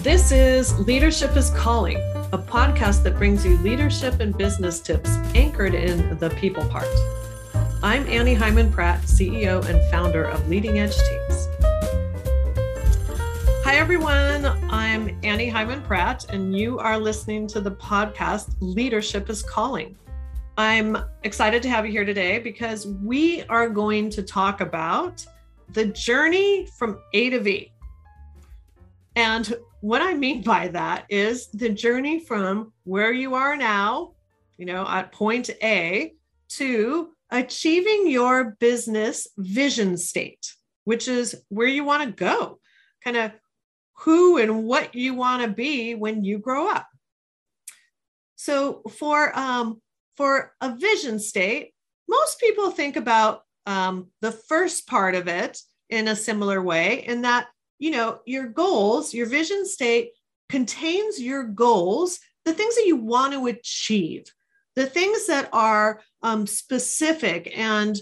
This is Leadership is Calling, a podcast that brings you leadership and business tips anchored in the people part. I'm Annie Hyman Pratt, CEO and founder of Leading Edge Teams. Hi, everyone. I'm Annie Hyman Pratt, and you are listening to the podcast Leadership is Calling. I'm excited to have you here today because we are going to talk about the journey from A to V. And what I mean by that is the journey from where you are now, at point A, to achieving your business vision state, which is where you want to go, kind of who and what you want to be when you grow up. So for a vision state, most people think about the first part of it in a similar way, in that your goals, your vision state contains your goals, the things that you want to achieve, the things that are specific and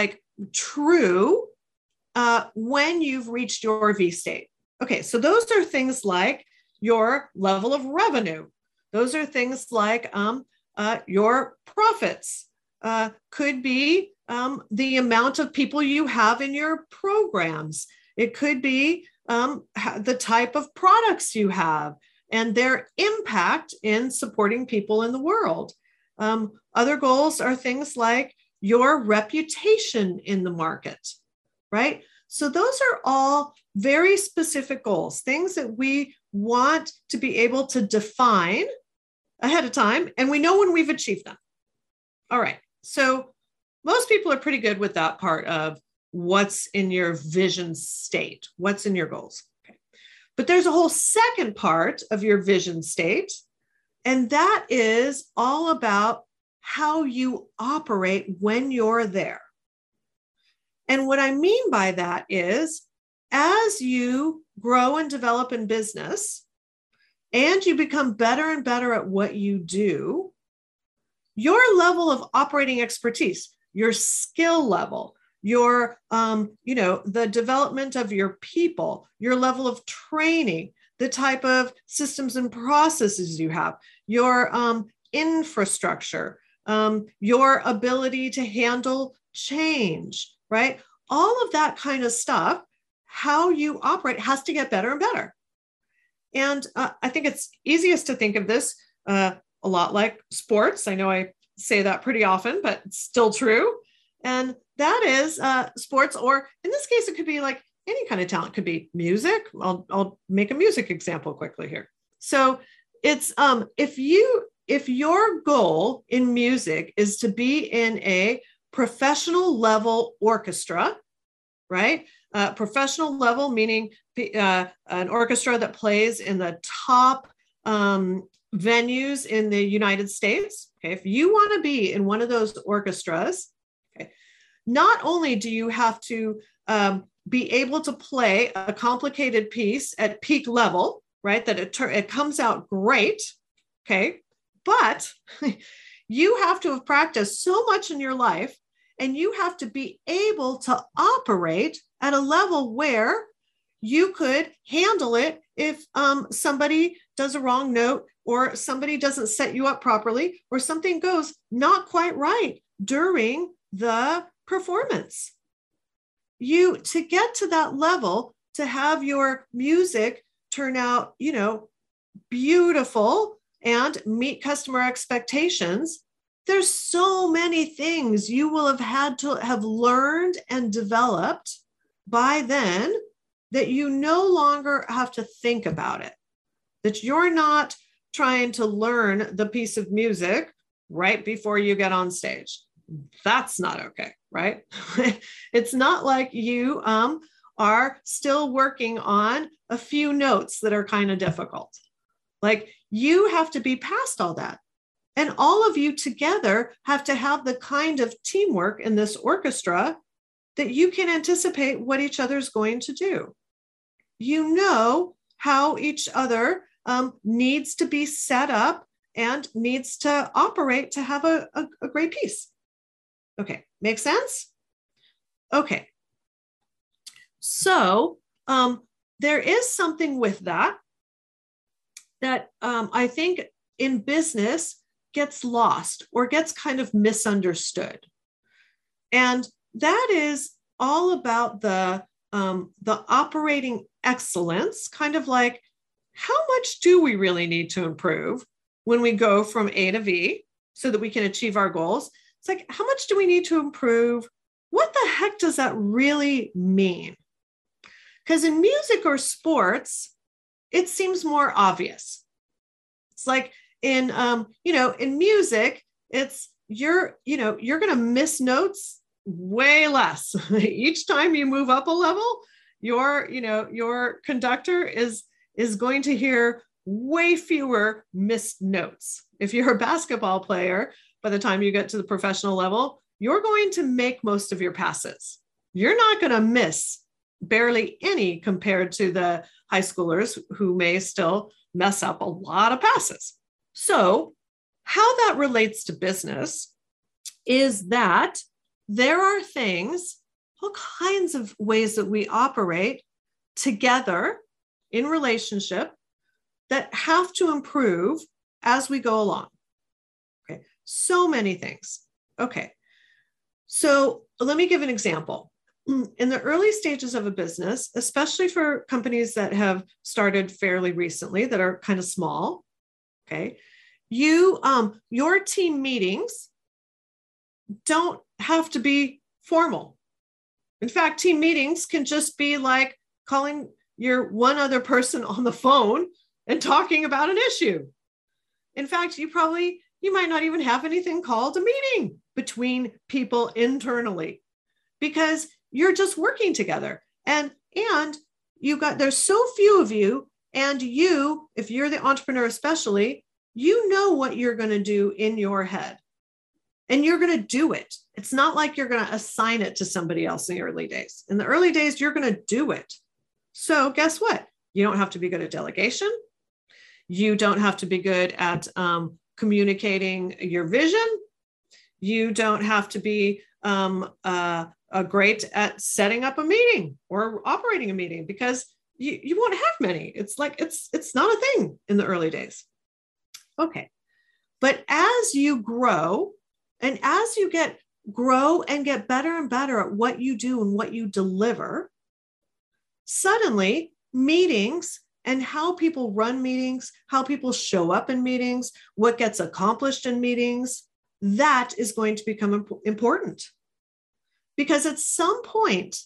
true when you've reached your V state. Okay, so those are things like your level of revenue. Those are things like your profits, could be the amount of people you have in your programs. It could be the type of products you have and their impact in supporting people in the world. Other goals are things like your reputation in the market, right? So those are all very specific goals, things that we want to be able to define ahead of time, and we know when we've achieved them. All right, so most people are pretty good with that part of what's in your vision state, what's in your goals. Okay. But there's a whole second part of your vision state, and that is all about how you operate when you're there. And what I mean by that is, as you grow and develop in business, and you become better and better at what you do, your level of operating expertise, your skill level, your, the development of your people, your level of training, the type of systems and processes you have, your infrastructure, your ability to handle change, right? All of that kind of stuff, how you operate has to get better and better. And I think it's easiest to think of this a lot like sports. I know I say that pretty often, but it's still true. And that is sports, or in this case, it could be like any kind of talent. It could be music. I'll make a music example quickly here. So it's if your goal in music is to be in a professional level orchestra, right? Professional level, meaning an orchestra that plays in the top venues in the United States. Okay, if you want to be in one of those orchestras, okay, not only do you have to be able to play a complicated piece at peak level, right? That it comes out great, okay, but you have to have practiced so much in your life, and you have to be able to operate at a level where you could handle it if somebody does a wrong note, or somebody doesn't set you up properly, or something goes not quite right during the performance. To get to that level, to have your music turn out, beautiful and meet customer expectations, there's so many things you will have had to have learned and developed by then that you no longer have to think about it, that you're not trying to learn the piece of music right before you get on stage. That's not okay, right? It's not like you are still working on a few notes that are kind of difficult. Like, you have to be past all that. And all of you together have to have the kind of teamwork in this orchestra that you can anticipate what each other's going to do. You know how each other needs to be set up and needs to operate to have a great piece. Okay, make sense? Okay. So there is something with that that I think in business gets lost or gets kind of misunderstood. And that is all about the operating excellence, kind of like, how much do we really need to improve when we go from A to V so that we can achieve our goals? It's like, how much do we need to improve? What the heck does that really mean? Because in music or sports, it seems more obvious. It's like in music, it's you're going to miss notes way less. Each time you move up a level, your conductor is going to hear way fewer missed notes. If you're a basketball player, by the time you get to the professional level, you're going to make most of your passes. You're not going to miss barely any compared to the high schoolers who may still mess up a lot of passes. So how that relates to business is that there are things, all kinds of ways that we operate together in relationship that have to improve as we go along. Okay, so many things. Okay, so let me give an example. In the early stages of a business, especially for companies that have started fairly recently, that are kind of small, okay, your team meetings don't have to be formal. In fact, team meetings can just be like calling your one other person on the phone and talking about an issue. In fact, you might not even have anything called a meeting between people internally, because you're just working together. And there's so few of you, and if you're the entrepreneur especially, you know what you're going to do in your head, and you're going to do it. It's not like you're going to assign it to somebody else in the early days. In the early days, you're going to do it. So guess what? You don't have to be good at delegation. You don't have to be good at communicating your vision. You don't have to be great at setting up a meeting or operating a meeting, because you won't have many. It's like, it's not a thing in the early days. Okay. But as you grow and as you grow and get better and better at what you do and what you deliver, suddenly meetings and how people run meetings, how people show up in meetings, what gets accomplished in meetings, that is going to become important. Because at some point,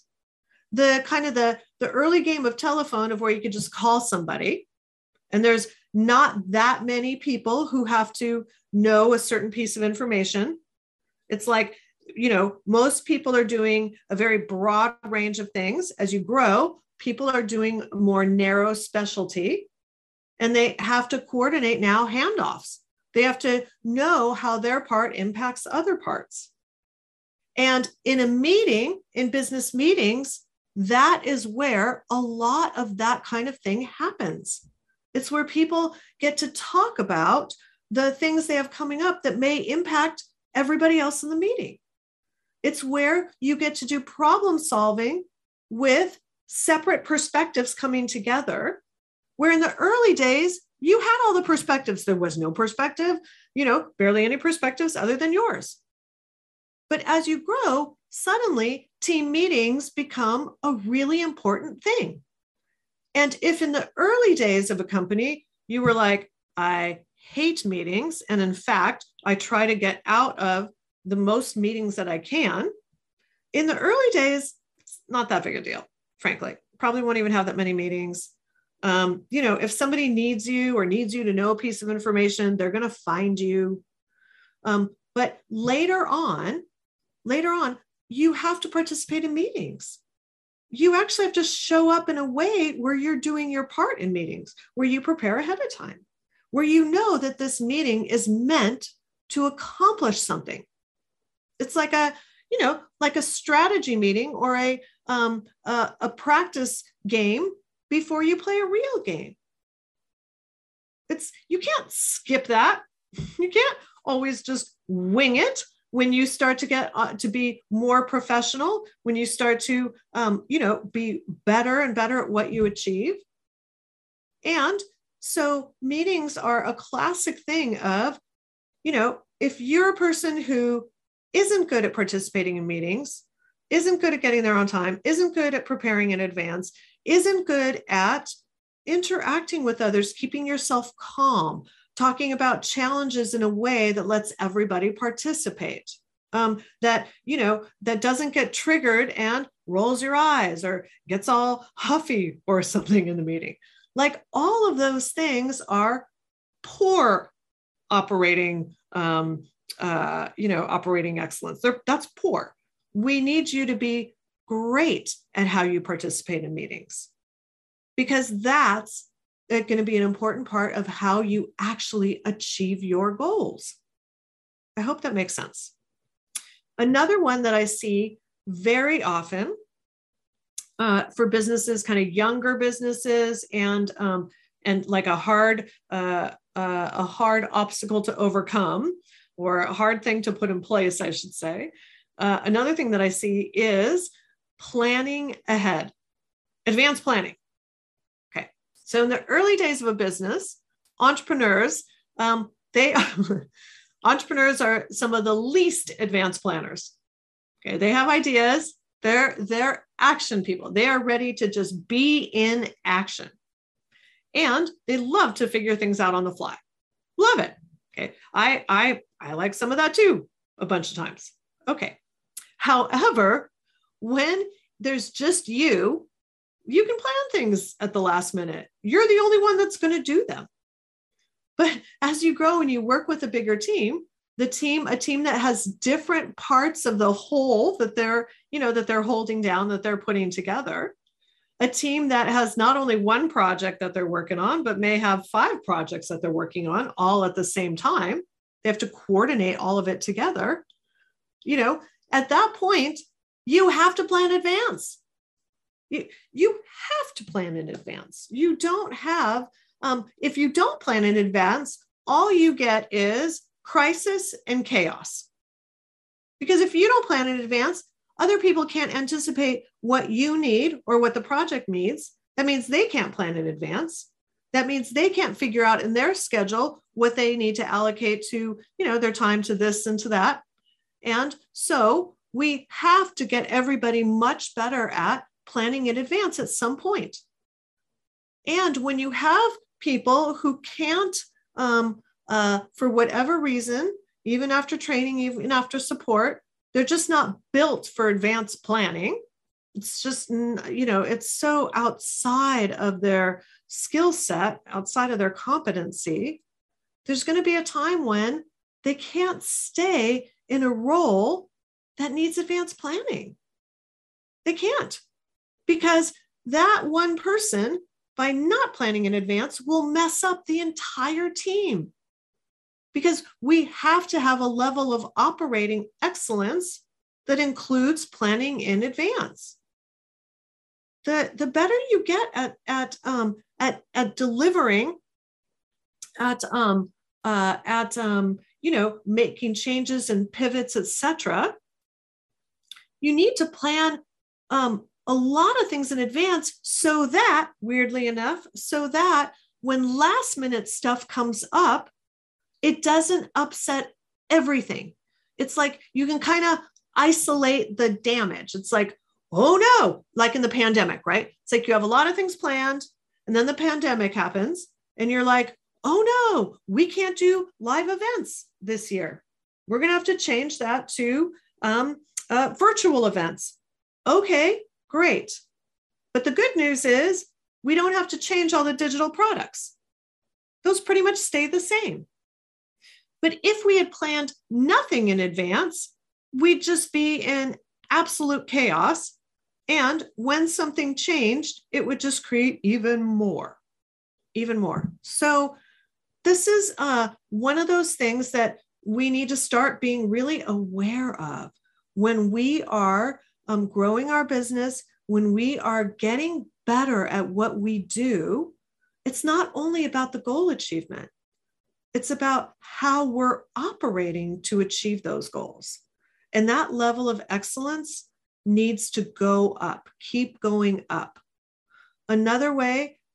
the early game of telephone, of where you could just call somebody, and there's not that many people who have to know a certain piece of information. It's like, most people are doing a very broad range of things. As you grow, people are doing more narrow specialty, and they have to coordinate now handoffs. They have to know how their part impacts other parts. And in a meeting, in business meetings, that is where a lot of that kind of thing happens. It's where people get to talk about the things they have coming up that may impact everybody else in the meeting. It's where you get to do problem solving with separate perspectives coming together, where in the early days, you had all the perspectives. There was no perspective, barely any perspectives other than yours. But as you grow, suddenly team meetings become a really important thing. And if in the early days of a company, you were like, I hate meetings, and in fact, I try to get out of the most meetings that I can, in the early days, it's not that big a deal, frankly. Probably won't even have that many meetings. If somebody needs you or needs you to know a piece of information, they're going to find you. But later on, you have to participate in meetings. You actually have to show up in a way where you're doing your part in meetings, where you prepare ahead of time, where you know that this meeting is meant to accomplish something. It's like a strategy meeting or a practice game before you play a real game. You can't skip that. You can't always just wing it. When you start to get to be more professional, when you start to, be better and better at what you achieve. And So meetings are a classic thing of, if you're a person who isn't good at participating in meetings, isn't good at getting there on time, isn't good at preparing in advance, isn't good at interacting with others, keeping yourself calm, talking about challenges in a way that lets everybody participate, that doesn't get triggered and rolls your eyes or gets all huffy or something in the meeting. Like all of those things are poor operating, operating excellence. That's poor. We need you to be great at how you participate in meetings, because that's going to be an important part of how you actually achieve your goals. I hope that makes sense. Another one that I see very often for businesses, kind of younger businesses, and like a hard obstacle to overcome, or a hard thing to put in place, I should say. Another thing that I see is planning ahead, advanced planning. Okay, so in the early days of a business, entrepreneurs, entrepreneurs are some of the least advanced planners. Okay, they have ideas. They're action people. They are ready to just be in action. And they love to figure things out on the fly. Love it. Okay, I like some of that too, a bunch of times. Okay. However, when there's just you can plan things at the last minute. You're the only one that's going to do them. But as you grow and you work with a bigger team, a team that has different parts of the whole that they're holding down, that they're putting together, a team that has not only one project that they're working on, but may have 5 projects that they're working on all at the same time. They have to coordinate all of it together. At that point, you have to plan in advance. You have to plan in advance. You don't have, if you don't plan in advance, all you get is crisis and chaos. Because if you don't plan in advance, other people can't anticipate what you need or what the project needs. That means they can't plan in advance. That means they can't figure out in their schedule what they need to allocate to, their time to this and to that. And so we have to get everybody much better at planning in advance at some point. And when you have people who can't, for whatever reason, even after training, even after support, they're just not built for advanced planning. It's just, it's so outside of their skill set, outside of their competency. There's going to be a time when they can't stay in a role that needs advanced planning. They can't, because that one person, by not planning in advance, will mess up the entire team. Because we have to have a level of operating excellence that includes planning in advance. The better you get at delivering, at making changes and pivots, etc., you need to plan a lot of things in advance, so that, weirdly enough, so that when last minute stuff comes up, it doesn't upset everything. It's like you can kind of isolate the damage. It's like, oh no, like in the pandemic, right? It's like you have a lot of things planned, and then the pandemic happens, and you're like, oh no, we can't do live events this year. We're going to have to change that to virtual events. Okay, great. But the good news is we don't have to change all the digital products. Those pretty much stay the same. But if we had planned nothing in advance, we'd just be in absolute chaos. And when something changed, it would just create even more. So this is one of those things that we need to start being really aware of when we are growing our business, when we are getting better at what we do. It's not only about the goal achievement. It's about how we're operating to achieve those goals. And that level of excellence needs to go up, keep going up. Another way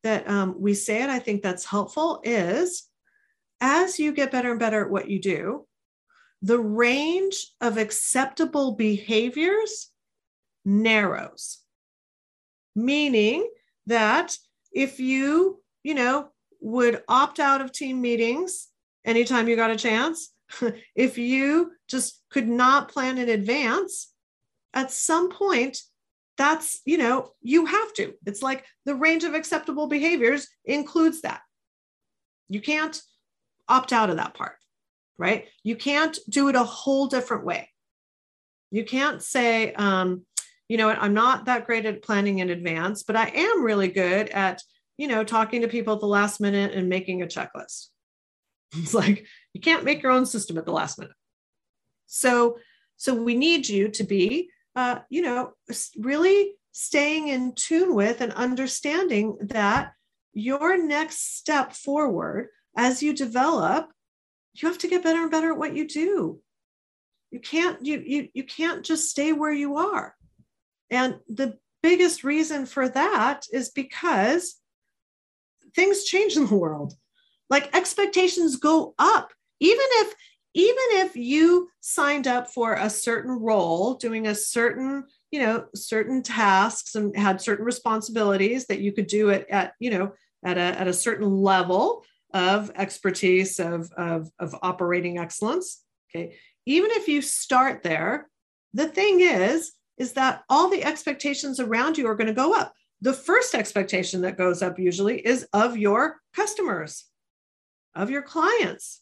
we say, and I think that's helpful, is as you get better and better at what you do, the range of acceptable behaviors narrows. Meaning that if you would opt out of team meetings anytime you got a chance, if you just could not plan in advance, at some point, that's, you have to. It's like the range of acceptable behaviors includes that. You can't opt out of that part, right? You can't do it a whole different way. You can't say, you know what, I'm not that great at planning in advance, but I am really good at, talking to people at the last minute and making a checklist. It's like, you can't make your own system at the last minute. So we need you to be, really staying in tune with and understanding that your next step forward as you develop, you have to get better and better at what you do. You can't just stay where you are. And the biggest reason for that is because things change in the world. Like expectations go up. Even if you signed up for a certain role, doing a certain tasks and had certain responsibilities that you could do it at a certain level of expertise of operating excellence. Okay. Even if you start there, the thing is that all the expectations around you are going to go up. The first expectation that goes up usually is of your customers, of your clients.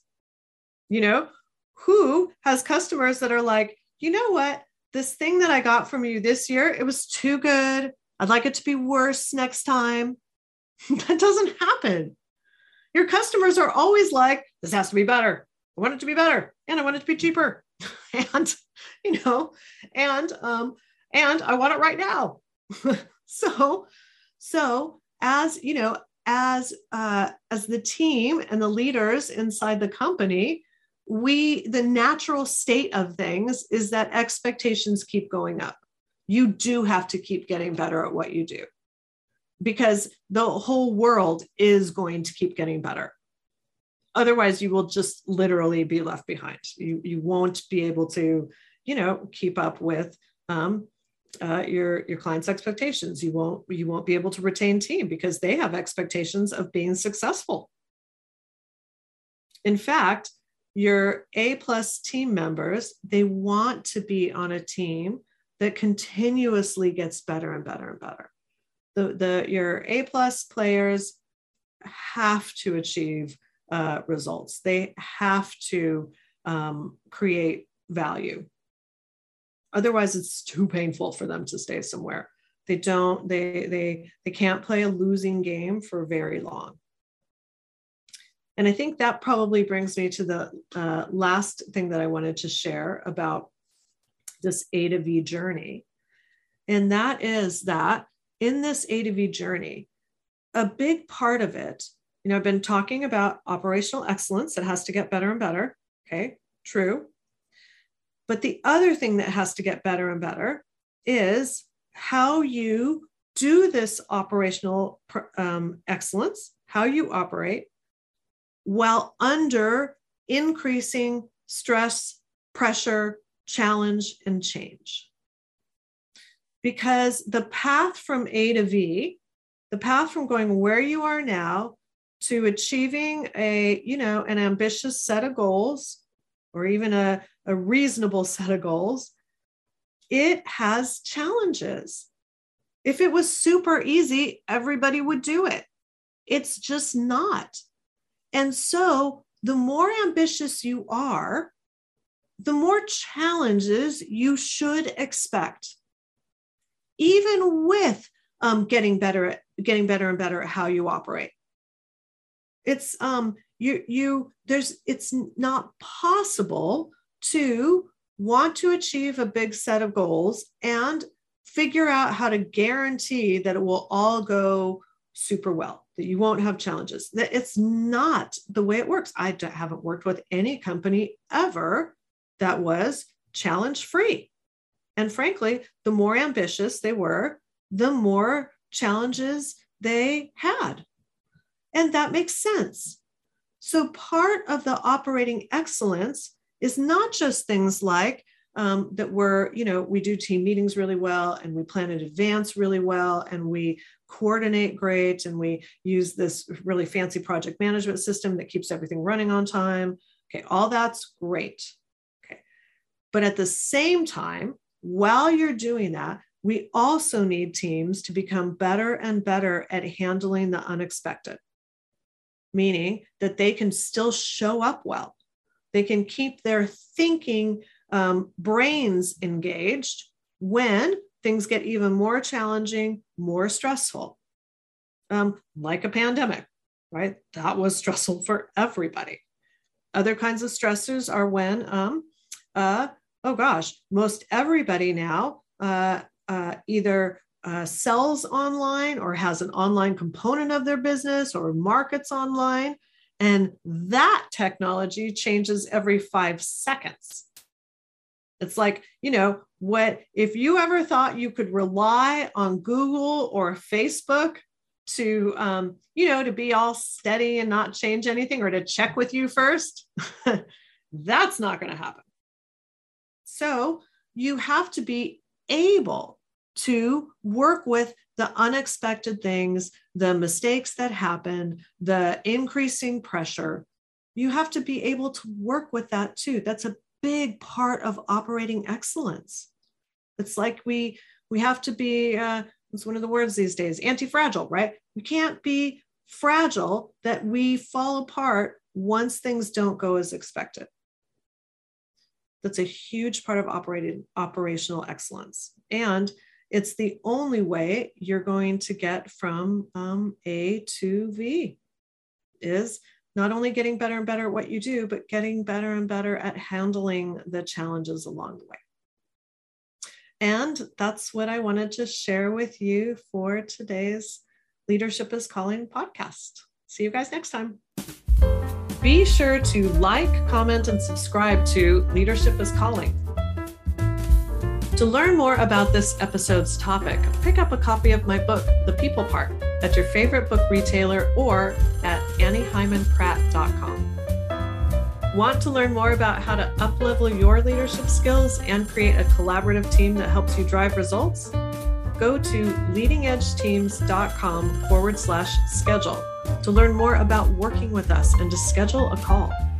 Who has customers that are like, you know what, this thing that I got from you this year, it was too good. I'd like it to be worse next time. That doesn't happen. Your customers are always like, this has to be better. I want it to be better. And I want it to be cheaper. And I want it right now. So as the team and the leaders inside the company, the natural state of things is that expectations keep going up. You do have to keep getting better at what you do because the whole world is going to keep getting better. Otherwise, you will just literally be left behind. You won't be able to, keep up with your clients' expectations. You won't be able to retain team because they have expectations of being successful. In fact, your A+ team members, they want to be on a team that continuously gets better and better and better. Your A+ players have to achieve results. They have to create value. Otherwise, it's too painful for them to stay somewhere. They can't play a losing game for very long. And I think that probably brings me to the last thing that I wanted to share about this A to V journey. And that is that in this A to V journey, a big part of it, I've been talking about operational excellence that has to get better and better. Okay, true. But the other thing that has to get better and better is how you do this operational excellence, how you operate while under increasing stress, pressure, challenge, and change. Because the path from A to V, the path from going where you are now to achieving an ambitious set of goals, or even a reasonable set of goals, it has challenges. If it was super easy, everybody would do it. It's just not. And so the more ambitious you are, the more challenges you should expect, even with getting better and better at how you operate. It's it's not possible to want to achieve a big set of goals and figure out how to guarantee that it will all go super well, that you won't have challenges. That it's not the way it works. I haven't worked with any company ever that was challenge free. And frankly, the more ambitious they were, the more challenges they had. And that makes sense. So part of the operating excellence is not just things like that we do team meetings really well, and we plan in advance really well, and we coordinate great, and we use this really fancy project management system that keeps everything running on time. Okay, all that's great. Okay, but at the same time, while you're doing that, we also need teams to become better and better at handling the unexpected, meaning that they can still show up well. They can keep their thinking brains engaged when things get even more challenging, more stressful, like a pandemic, right? That was stressful for everybody. Other kinds of stressors are when, most everybody now either sells online or has an online component of their business or markets online. And that technology changes every 5 seconds. It's like, if you ever thought you could rely on Google or Facebook to, to be all steady and not change anything, or to check with you first, that's not going to happen. So you have to be able to work with the unexpected things, the mistakes that happen, the increasing pressure. You have to be able to work with that too. That's a big part of operating excellence. It's like we have to be, it's one of the words these days, anti-fragile, right? We can't be fragile that we fall apart once things don't go as expected. That's a huge part of operational excellence. And it's the only way you're going to get from A to V, is not only getting better and better at what you do, but getting better and better at handling the challenges along the way. And that's what I wanted to share with you for today's Leadership is Calling podcast. See you guys next time. Be sure to like, comment, and subscribe to Leadership is Calling. To learn more about this episode's topic, pick up a copy of my book, The People Part, at your favorite book retailer or at AnnieHymanPratt.com. Want to learn more about how to uplevel your leadership skills and create a collaborative team that helps you drive results? Go to leadingedgeteams.com/schedule to learn more about working with us and to schedule a call.